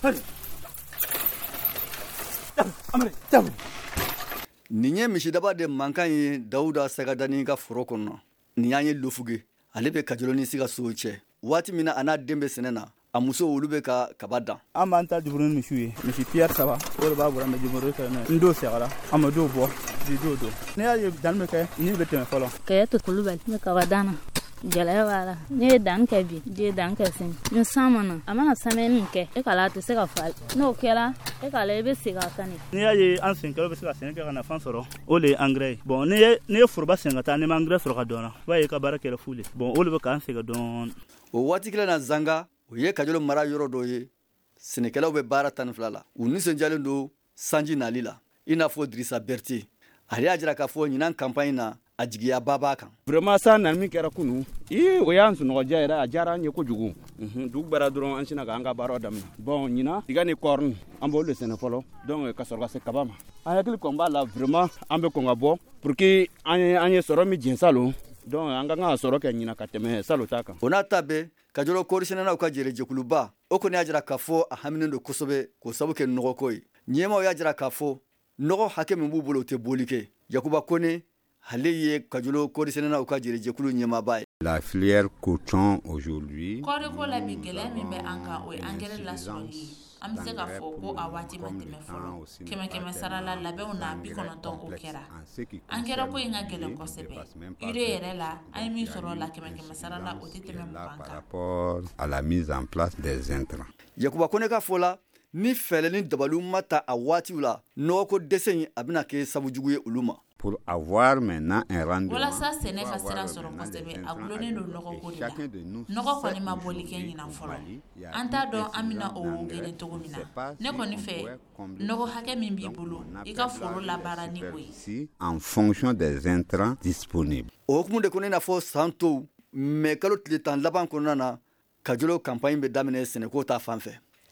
nin ye misidaba de mankan ye Dawuda Sagadani ka foro kɔnɔ. nin y'an ye Lofuge ale bɛ Kajolo ni Sikaso cɛ waati min na a n'a den bɛ sɛnɛ na a muso olu bɛ ka kaba dan. an b'an ta juburu ni misiw ye misi piyɛri 3 o de b'a bɔra mɛ juburu kɛ n d'o segara an ma d'o bɔ di d'o don ne y'a ye danni bɛ kɛ ni bɛ tɛmɛ fɔlɔ. Kayato Kulubali n bɛ kaba dan na gɛlɛya b'a la ne ye danni kɛ bi je ye danni kɛ sini ni san ma na a mana sɛmɛni min kɛ e k'a la a tɛ se ka falen n'o kɛra e k'a la i bɛ segin a kan de. n'i y'a ye an senkɛlaw bɛ se ka sɛnɛ kɛ ka nafa sɔrɔ o de ye engrais ye bon n'i ye foroba sen ka taa n'i ma engrais sɔrɔ ka dɔn na i b'a ye i ka baara kɛra fu de bon o de bɛ k'an sɛgɛn dɔɔni. o waati kelen na Zanga o ye Kajolo mara yɔrɔ dɔ ye sɛnɛkɛlaw bɛ baara 12 la u nisɔndiyalen don sanji nali la i n'a fɔ Dirisa Berete ale y'a jira k'a fɔ ɲinan campagne na a jigiyaba b'a kan. Vraiment san nana min kɛra kunu o y'an sunɔgɔja yɛrɛ a diyara an ye kojugu dugu bara dɔrɔn an sina k'an ka baaraw daminɛ bon ɲina tiga ni kɔɔri an b'olu de sɛnɛ fɔlɔ donc ka sɔrɔ ka se kaba ma an hakili kɔni b'a la vraiment an bɛ kɔn ka bɔ pour que an ye sɔrɔ min jɛn salon donc an ka kan ka sɔrɔ kɛ ɲina ka tɛmɛ salon ta kan. o n'a ta bɛɛ Kajolo kɔɔrisɛnɛnaw ka jɛrɛjɛkuluba o kɔni y'a jira k'a fɔ a haminen don kosɛbɛ k'o sabu kɛ nɔgɔko ye ɲɛmaw y'a jira k'a fɔ nɔgɔ hakɛ min b'u bolo o tɛ boli kɛ Yakuba Kone ale ye Kajolo kɔɔrisɛnɛnaw ka jɛrɛjɛkulu ɲɛmaaba ye. La filière coton aujourd'hui. Kɔɔriko la bi gɛlɛya min bɛ an kan o ye engrais lasɔrɔli ye an bɛ se k'a fɔ ko a waati ma tɛmɛ fɔlɔ 100 sara la labɛnw na 90 o kɛra engrais ko in ka gɛlɛn kosɛbɛ urée yɛrɛ la an ye min sɔrɔ la 100 sara la o tɛ tɛmɛ 20 kan. Par rapport à la mise en place des intrants. Yakuba Kone ka fɔ la ni fɛɛrɛ ni dabaliw ma ta a waatiw la nɔgɔko dɛsɛ in a bɛna kɛ sabu jugu ye olu ma. Pour avoir maintenant un rendement. Walasa sɛnɛ ka sira sɔrɔ kosɛbɛ a gulonnen don nɔgɔko de la nɔgɔ kɔni ma bɔli kɛ ɲinan fɔlɔ an t'a dɔn an bɛna o geren cogo min na ne kɔni fɛ nɔgɔ hakɛ min b'i bolo i ka foro labaara ni o ye. En fonction des intrants disponibles. o hukumu de kɔnɔ i n'a fɔ san tɔw mais kalo tile 10 laban kɔnɔna na Kajolo campagne bɛ daminɛ sɛnɛko ta fan fɛ.